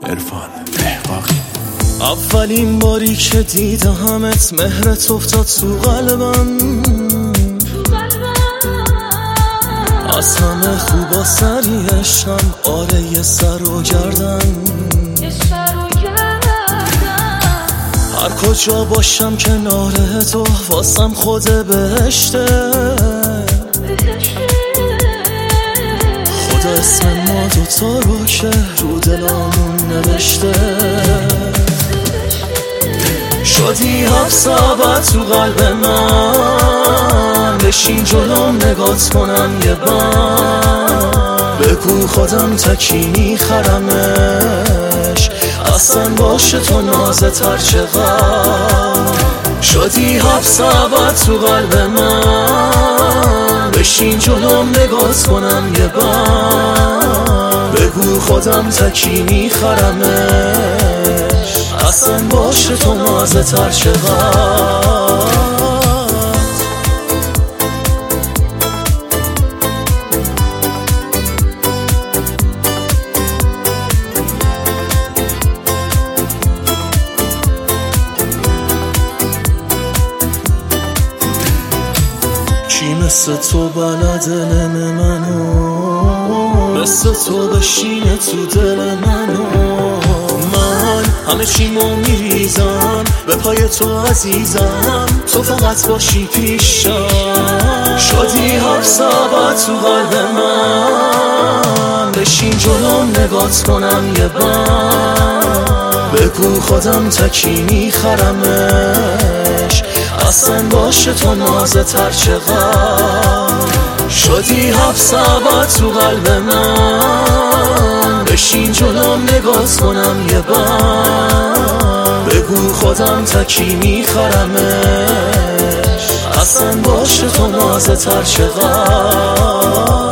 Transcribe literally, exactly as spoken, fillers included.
عرفان احقاقی. اولین باری که دیدمت مهرت افتاد تو قلبم، از همه خوبا سریعشم، آره یه سر و گردن. هر کجا باشم کنار تو واسم خود بهشته، خدا اسم ما دوتا رو که رو دلامون نوشته. شدی هفت ساعت تو قلب من، بشین جلوم نگات کنم یه بند، بگو خودم تکی میخرمش، اصلا باشه تو نازه تر چقدر. شدی هفت ساعت تو قلب من، بشین جلوم نگات کنم یه بند، بگو خودم تکی میخرمش، اصلا باشه تو نازه تر چقدر. کی مثل تو بلد دل منو، مثل تو بشینه تو دل منو. من همه چیمو میریزم به پای تو عزیزم، تو فقط باشی پیشم. شدی هر ساعت تو قلب من، بشین جلوم نگات کنم یه بند، بگو خودم تکی میخرمش، اصلا باشه تو نازه تر چقدر. شدی هفت ساعت تو قلب من، بشین جلوم نگات کنم یه بند، بگو خودم تکی میخرمش، اصلا باشه تو نازه تر چقدر.